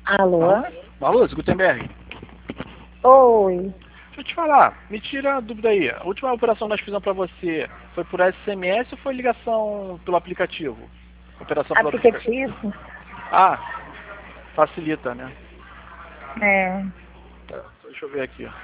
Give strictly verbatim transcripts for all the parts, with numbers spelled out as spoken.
Alô? Marluz, Gutenberg. Oi. Deixa eu te falar, me tira a dúvida aí. A última operação que nós fizemos pra você foi por S M S ou foi ligação pelo aplicativo? Operação pelo aplicativo. Aplicativo? Ah, facilita, né? É. Tá, deixa eu ver aqui, ó.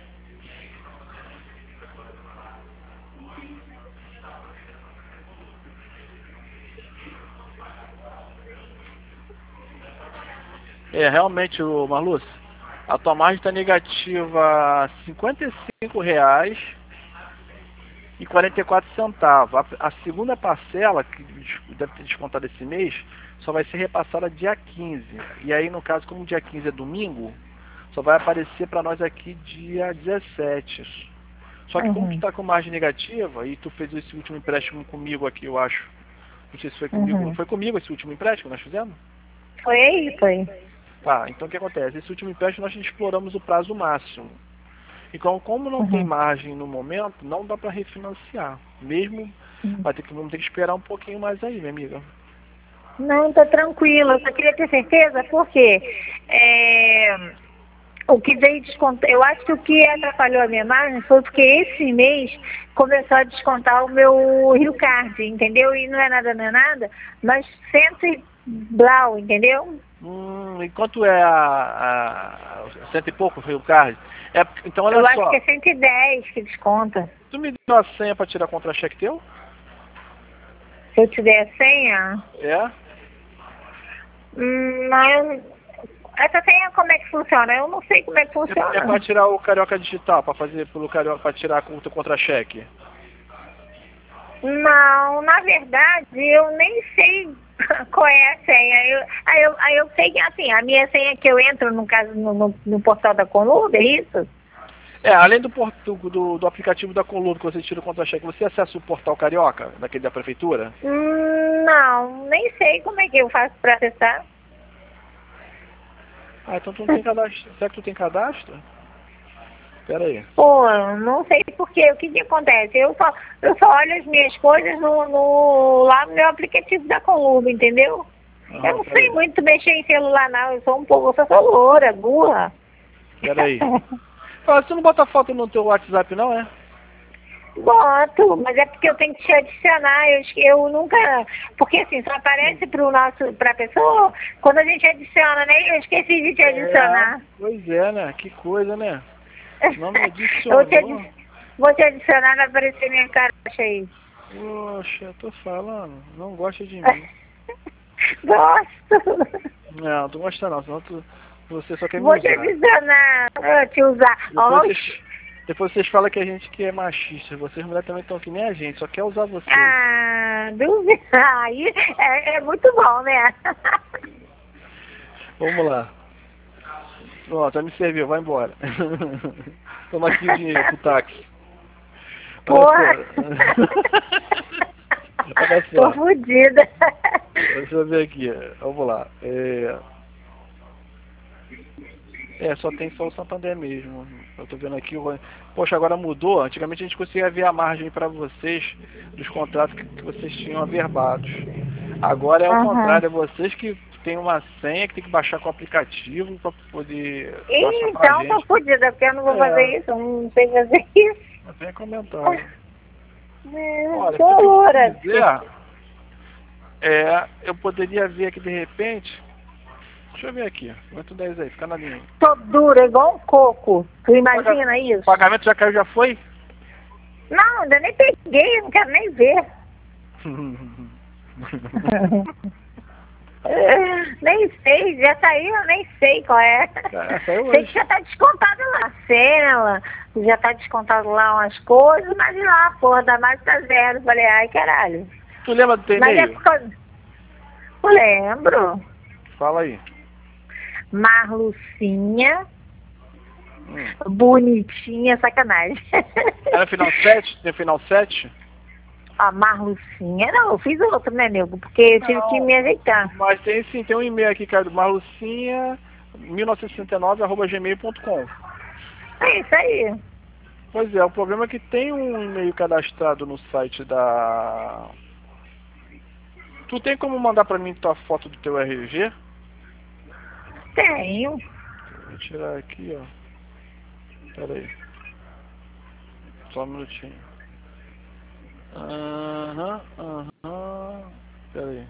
É, realmente, o Marluz, a tua margem está negativa cinquenta e cinco reais e quarenta e quatro centavos. A, a segunda parcela, que deve ter descontado esse mês, só vai ser repassada dia quinze. E aí, no caso, como dia quinze é domingo, só vai aparecer para nós aqui dia dezessete. Só que como tu Uhum. está com margem negativa e tu fez esse último empréstimo comigo aqui, eu acho. Não sei se foi comigo. Uhum. Foi comigo esse último empréstimo que nós fizemos? Foi aí, foi. Tá, então o que acontece? Esse último empréstimo nós exploramos o prazo máximo. Então, como não tem Uhum. margem no momento, não dá para refinanciar. Mesmo, Uhum. vai ter que, vamos ter que esperar um pouquinho mais aí, minha amiga. Não, tô tranquila. Eu só queria ter certeza, porque é, o que veio descontar, eu acho que o que atrapalhou a minha margem foi porque esse mês começou a descontar o meu Rio Card, entendeu? E não é nada, não é nada, mas cento e blau, entendeu? Hum, e quanto é a, a cento e pouco foi o card? É, então, olha Eu acho só. que é cento e dez que desconta. Tu me deu a senha para tirar contra-cheque teu? Se eu tiver a senha, É? hum, mas essa senha como é que funciona? Eu não sei como é que É, é para funciona. tirar o Carioca Digital, para fazer pelo Carioca, para tirar o teu contra-cheque. Não, na verdade, eu nem sei qual é a senha. Eu, aí, eu, aí eu sei que assim, a minha senha que eu entro no caso no, no, no portal da Conluda, é isso? É, além do, porto, do, do aplicativo da Coluna que você tira o contra-cheque, você acessa o portal Carioca, daquele da prefeitura? Hum, não, nem sei como é que eu faço para acessar. Ah, então tu não tem cadastro. Será que tu tem cadastro? Pera aí. Pô, não sei porquê, o que que acontece? Eu só, eu só olho as minhas coisas no, no, lá no meu aplicativo da Conluda, entendeu? Eu Aham, não pera sei aí. muito mexer em celular não, eu sou um pouco, eu sou loura, burra. Pera aí. Ah, você não bota foto no teu WhatsApp não, é? Boto, mas é porque eu tenho que te adicionar, eu, eu nunca, porque assim, só aparece pro nosso, pra pessoa quando a gente adiciona, né? Eu esqueci de te É, adicionar. pois é, né? Que coisa, né? Não me Eu vou te, adicionou. adi- vou te adicionar, vai aparecer minha caixa aí. Poxa, eu tô falando. Não gosta de mim. Gosto. Não, tu gosta não, senão tu, você só quer me Vou te usar. adicionar, eu te usar. Depois vocês, Oxi. depois vocês falam que a gente que é machista. Vocês mulheres também estão que nem a gente, só quer usar vocês. Ah, dúvida. Aí é, é muito bom, né? Vamos lá. Pronto, já me serviu, vai embora. Toma aqui o dinheiro pro táxi. Olha Porra. só. Olha Tô só. fodida. Deixa eu ver aqui. Vamos lá. É, é só tem só o Santander mesmo. Eu tô vendo aqui. o- Poxa, agora mudou. Antigamente a gente conseguia ver a margem para vocês dos contratos que, que vocês tinham averbados. Agora é o Aham. contrário, é vocês que tem uma senha que tem que baixar com o aplicativo para poder passar Ih, pra então tô gente. fodida, porque eu não vou fazer É, isso, eu não sei fazer isso. não tem comentário. É, Olha, tô se tu loura. quiser, é, eu poderia ver aqui de repente. Deixa eu ver aqui. Quanto dez aí, fica na linha. Tô dura, igual um coco. Tu Paga- imagina O isso? pagamento já caiu, já foi? Não, ainda nem peguei, não quero nem ver. Nem sei, já saiu, eu nem sei qual é. É, saiu Sei hoje. que já tá descontado lá a cena, já tá descontado lá umas coisas, mas lá, a porra da mais tá zero. Falei, ai caralho. Tu lembra do teu Mas é e-mail? por causa. Eu lembro. Fala aí. Marlucinha, Hum. bonitinha, sacanagem. Era final sete? Tem final sete? A Marlucinha, não, eu fiz outro, né, nego? Porque eu tive que me ajeitar. Mas tem sim, tem um e-mail aqui, cara, do marlucinha mil novecentos e sessenta e nove arroba gmail ponto com. É isso aí. Pois é, o problema é que tem um e-mail cadastrado no site da... Tu tem como mandar pra mim tua foto do teu R G? Tenho. Vou tirar aqui, ó. Pera aí. Só um minutinho. Aham, aham. Pera aí.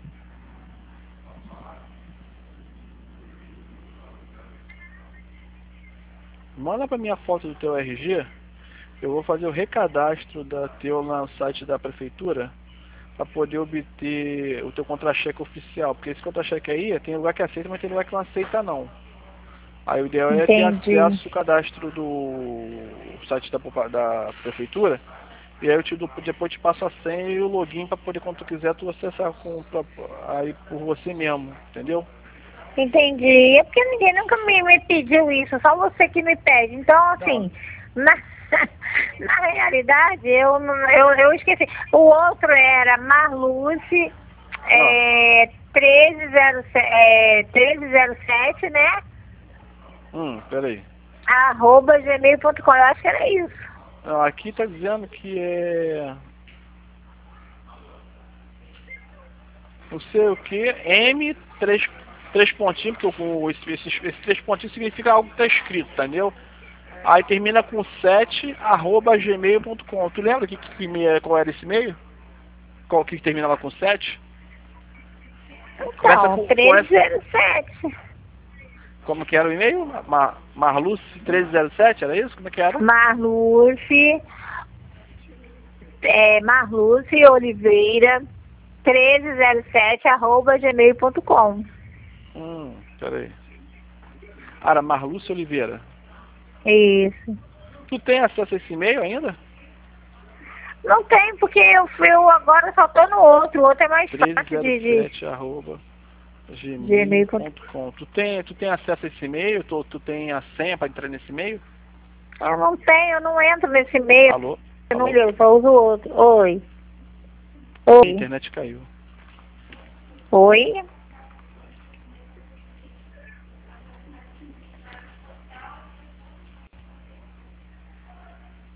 Manda pra mim a foto do teu R G. Eu vou fazer o recadastro da teu no site da prefeitura para poder obter o teu contra-cheque oficial. Porque esse contra-cheque aí tem lugar que aceita, mas tem lugar que não aceita não. Aí o ideal é ter Entendi. acesso ao cadastro do site da, da prefeitura. E aí eu te dou, depois te passo a senha e o login para poder, quando tu quiser, tu acessar com, pra, aí por você mesmo, entendeu? Entendi. É porque ninguém nunca me, me pediu isso, só você que me pede. Então, assim, na, na realidade, eu, não- eu, eu esqueci. O outro era Marluce, é, treze zero sete, é, treze zero sete, né? Hum, peraí. Arroba gmail ponto com. Eu acho que era isso. Não, aqui tá dizendo que é... não sei o que, M, três, três pontinhos, porque com esse, esse, esse três pontinhos significa algo que tá escrito, entendeu? Aí termina com sete, arroba gmail ponto com. Tu lembra que, que, que, qual era esse e-mail? Qual que terminava com sete? Começa Então, com, treze começa, zero sete. como que era o e-mail? Mar, Marluce treze zero sete, era isso? Como é que era? Marluce, é, Marluce Oliveira, treze zero sete, arroba gmail ponto com. Hum, peraí. Ah, era Marluce Oliveira. Isso. Tu tem acesso a esse e-mail ainda? Não tem, porque eu, eu agora só tô no outro. O outro é mais fácil de, de treze zero sete, arroba gmail gmail ponto ponto com. Tu tem, tu tem acesso a esse e-mail? Tu, tu tem a senha para entrar nesse e-mail? com. Eu não tenho, eu não entro nesse e-mail. Alô? Eu não Alô? eu só uso o outro. Oi. A Oi. internet caiu. Oi.